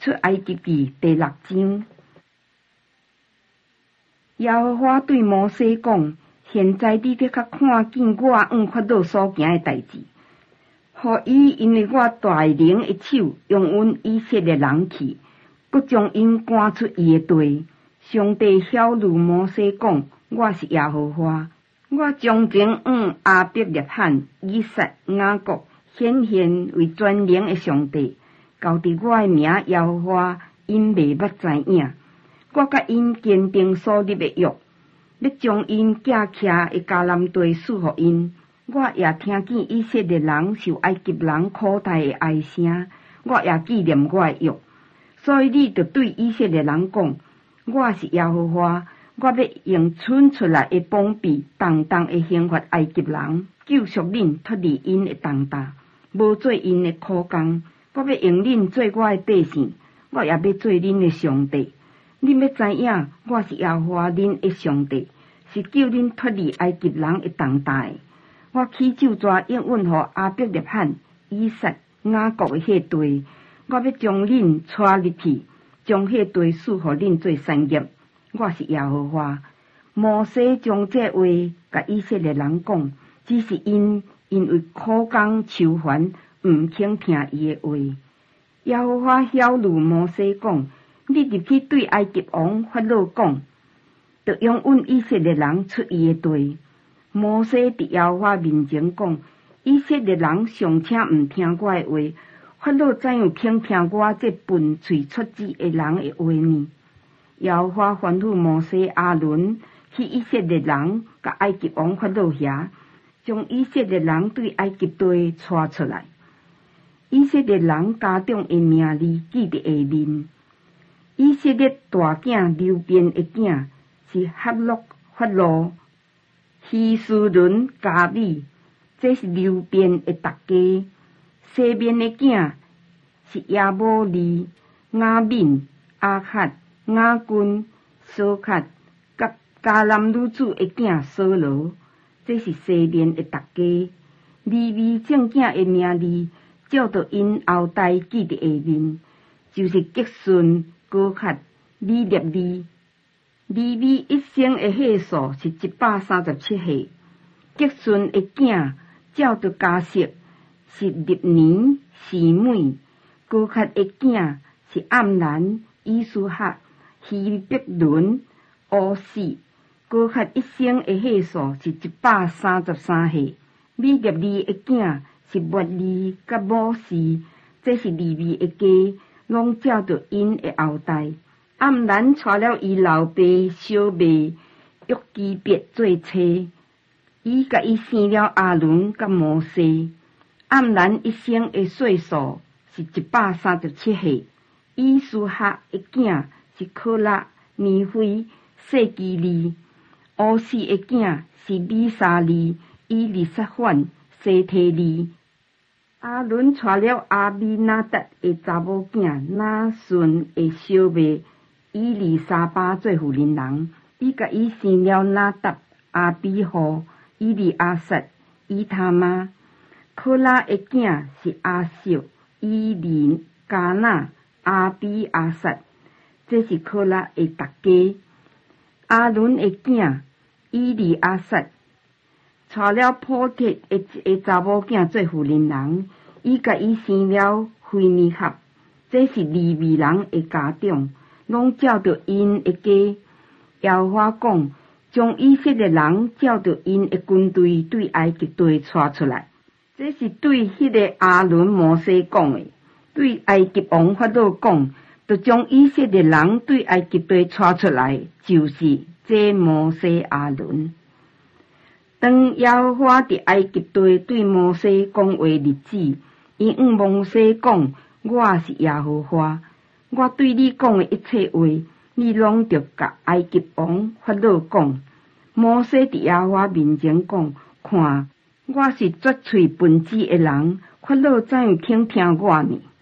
出埃及记第6章。耶和华对摩西讲：现在你得较看见我法老所行的代志，予伊因为我大能的手用阮以色列人去，搁将因赶出伊的地。上帝晓諭摩西讲：我是耶和华，我将前亚伯勒罕、以撒、雅各显现为全能的上帝，交伫我的名耶和华，因未捌知影。我甲因坚定所立的约，要将因寄徛的迦南地赐予因。我也听见以色列人受埃及人苦待的哀声，我也纪念我的约。所以你着对以色列人讲：我是耶和华，我要用伸出来的膀臂，重的刑罚埃及人，救赎恁脱离因的重担，无做因的苦工。我要用恁做我的百姓，我也要做恁的上帝。恁要知影，我是耶和华恁的上帝，是救恁脱离埃及人的重担的。我起咒诅应允予亚伯勒罕、以撒、雅各的迄地，我要将恁带入去，将迄地赐予恁做产业。我是耶和华。摩西将这话甲以色列人讲，只是因为苦工愁烦，毋肯听伊的话。耶和华晓諭摩西讲：你入去对埃及王法老讲，着用阮以色列人出伊的地。摩西伫耶和华面前讲：以色列人尚且毋听我的话，法老怎样肯听我这笨喙出舌的人的话呢？耶和华吩咐摩西、亚伦去以色列人甲埃及王法老遐，将以色列人对埃及地带出来。以色列人家长的名字记伫下面。以色列大囝流便的囝是哈洛、法老、希斯伦、加米，这是流便的大家。西面的囝是亚摩利、雅敏、阿克、雅君、索克，甲迦南女子的囝索罗，这是西面的大家。利未正囝的名字照着因后代记伫下面，就是吉顺、哥克、利列利。利未一生的岁数是137岁。吉顺的囝照着家室是历年、示每。哥克的囝是暗兰、以斯哈、希伯伦、乌士。哥克一生的岁数是133岁。利列利的囝是末利甲摩士，这是利未的家，拢照着因的后代。暗兰娶了伊老爸小妹约基别做妻，伊甲伊生了阿伦甲摩西。暗兰一生的岁数是137岁。以斯哈的囝是科拉、尼菲、谢基利。乌士的囝是米沙利、以利撒反、西提利。阿伦娶了阿米纳达的查某囝拿顺的小妹以利沙巴做妇人人，伊甲伊生了拿达、阿比户、以利阿撒、以他妈。科拉的囝是阿瑟、以利、加纳、阿比阿撒，这是科拉的大家。阿伦的囝以利阿撒娶了普特的一个查某囝做妇人人，伊甲伊生了菲尼哈，这是利未人的家长，拢照着因的家。耶和华讲，将以色列人照着因的军队对埃及地带出来。这是对迄个阿伦摩西讲的，对埃及王法老讲，就将以色列人对埃及地带出来，就是这摩西阿伦。当耶和华伫埃及地对摩西讲话日子，伊摩西讲：我是耶和华，我对你讲的一切话，你拢着甲埃及王法老讲。摩西伫耶和华面前讲：看，我是绝喙笨舌的人，法老怎样肯听我呢？